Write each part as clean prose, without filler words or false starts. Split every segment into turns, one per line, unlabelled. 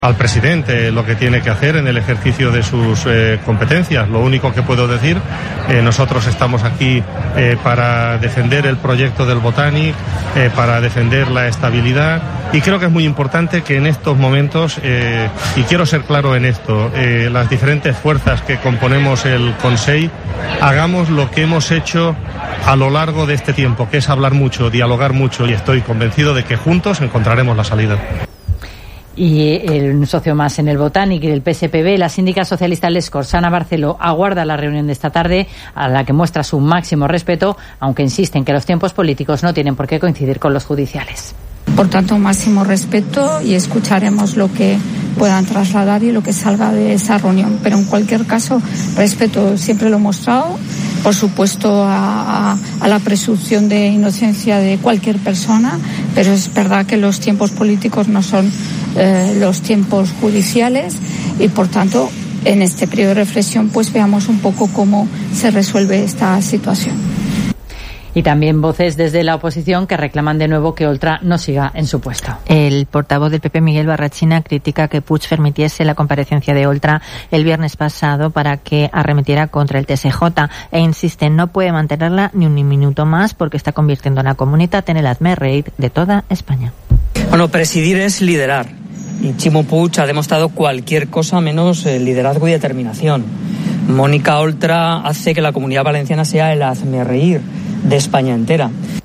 al presidente lo que tiene que hacer en el ejercicio de sus competencias. Lo único que puedo decir, nosotros estamos aquí para defender el proyecto del Botanic, para defender la estabilidad, y creo que es muy importante que en estos momentos, y quiero ser claro en esto, las diferentes fuerzas que componemos el Consell hagamos lo que hemos hecho a lo largo de este tiempo, que es hablar mucho, dialogar mucho, y estoy convencido de que juntos encontraremos la salida.
Y un socio más en el Botanic del PSPB, la síndica socialista L'Escorts, Ana Barceló, aguarda la reunión de esta tarde, a la que muestra su máximo respeto, aunque insiste en que los tiempos políticos no tienen por qué coincidir con los judiciales.
Por tanto, máximo respeto, y escucharemos lo que puedan trasladar y lo que salga de esa reunión. Pero en cualquier caso, respeto siempre lo he mostrado, por supuesto, a la presunción de inocencia de cualquier persona, pero es verdad que los tiempos políticos no son los tiempos judiciales, y por tanto, en este periodo de reflexión, pues veamos un poco cómo se resuelve esta situación.
Y también voces desde la oposición que reclaman de nuevo que Oltra no siga en su puesto.
El portavoz del PP, Miguel Barrachina, critica que Puig permitiese la comparecencia de Oltra el viernes pasado para que arremetiera contra el TSJ, e insiste en no puede mantenerla ni un minuto más porque está convirtiendo a la comunitat en el hazme-reír de toda España.
Bueno, presidir es liderar, y Ximo Puig ha demostrado cualquier cosa menos liderazgo y determinación. Mónica Oltra hace que la Comunidad Valenciana sea el hazme-reír de España entera.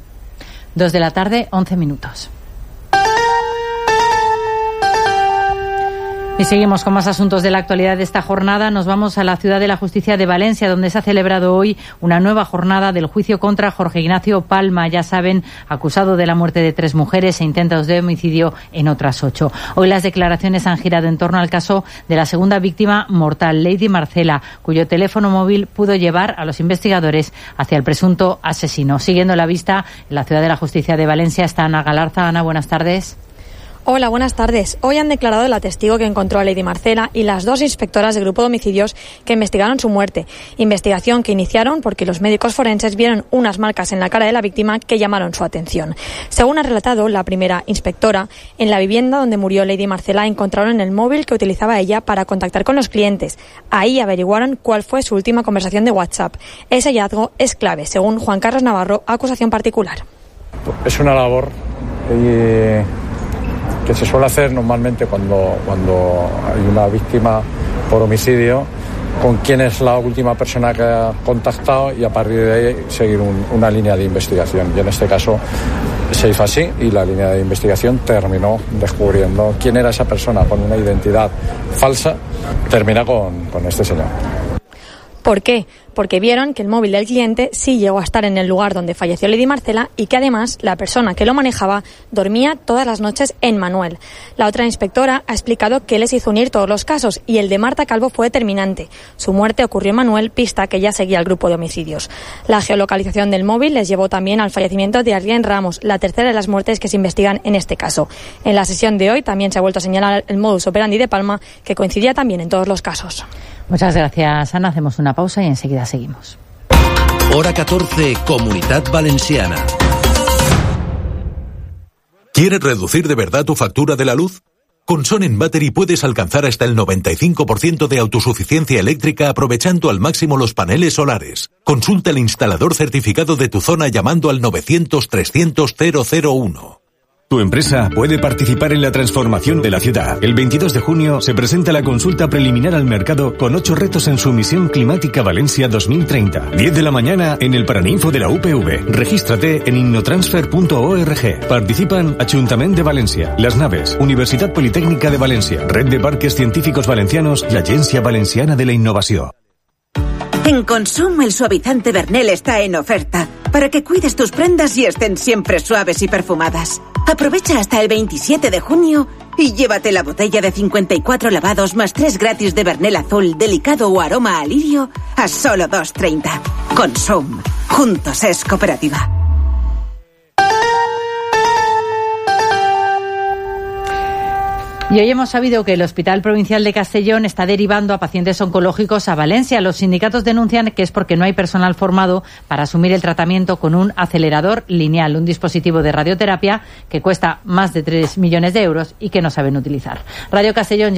2:11 p.m. Y seguimos con más asuntos de la actualidad de esta jornada. Nos vamos a la Ciudad de la Justicia de Valencia, donde se ha celebrado hoy una nueva jornada del juicio contra Jorge Ignacio Palma, ya saben, acusado de la muerte de 3 mujeres e intentos de homicidio en otras 8. Hoy las declaraciones han girado en torno al caso de la segunda víctima mortal, Lady Marcela, cuyo teléfono móvil pudo llevar a los investigadores hacia el presunto asesino. Siguiendo la vista, en la Ciudad de la Justicia de Valencia está Ana Galarza. Ana, buenas tardes.
Hola, buenas tardes. Hoy han declarado la testigo que encontró a Lady Marcela y las 2 inspectoras del grupo de homicidios que investigaron su muerte. Investigación que iniciaron porque los médicos forenses vieron unas marcas en la cara de la víctima que llamaron su atención. Según ha relatado la primera inspectora, en la vivienda donde murió Lady Marcela encontraron el móvil que utilizaba ella para contactar con los clientes. Ahí averiguaron cuál fue su última conversación de WhatsApp. Ese hallazgo es clave, según Juan Carlos Navarro, acusación particular.
Es una labor que se suele hacer normalmente cuando hay una víctima por homicidio, con quién es la última persona que ha contactado, y a partir de ahí seguir una línea de investigación. Y en este caso se hizo así, y la línea de investigación terminó descubriendo quién era esa persona con una identidad falsa. Termina con este señor.
¿Por qué? Porque vieron que el móvil del cliente sí llegó a estar en el lugar donde falleció Lady Marcela, y que además la persona que lo manejaba dormía todas las noches en Manuel. La otra inspectora ha explicado que les hizo unir todos los casos, y el de Marta Calvo fue determinante. Su muerte ocurrió en Manuel, pista que ya seguía el grupo de homicidios. La geolocalización del móvil les llevó también al fallecimiento de Adrián Ramos, la tercera de las muertes que se investigan en este caso. En la sesión de hoy también se ha vuelto a señalar el modus operandi de Palma, que coincidía también en todos los casos.
Muchas gracias, Ana. Hacemos una pausa y enseguida seguimos.
Hora 14, Comunitat Valenciana. ¿Quieres reducir de verdad tu factura de la luz? Con Sonnen Battery puedes alcanzar hasta el 95% de autosuficiencia eléctrica aprovechando al máximo los paneles solares. Consulta el instalador certificado de tu zona llamando al 900-300-001.
Tu empresa puede participar en la transformación de la ciudad. El 22 de junio se presenta la consulta preliminar al mercado con 8 retos en su misión climática Valencia 2030. 10 de la mañana en el Paraninfo de la UPV. Regístrate en innotransfer.org. Participan Ayuntamiento de Valencia, Las Naves, Universitat Politécnica de Valencia, Red de Parques Científicos Valencianos y Agencia Valenciana de la Innovación.
En Consum el suavizante Bernel está en oferta para que cuides tus prendas y estén siempre suaves y perfumadas. Aprovecha hasta el 27 de junio y llévate la botella de 54 lavados más 3 gratis de Bernel azul, delicado o aroma a lirio a solo 2,30. Consum. Juntos es cooperativa.
Y hoy hemos sabido que el Hospital Provincial de Castellón está derivando a pacientes oncológicos a Valencia. Los sindicatos denuncian que es porque no hay personal formado para asumir el tratamiento con un acelerador lineal, un dispositivo de radioterapia que cuesta más de 3 millones de euros y que no saben utilizar. Radio Castellón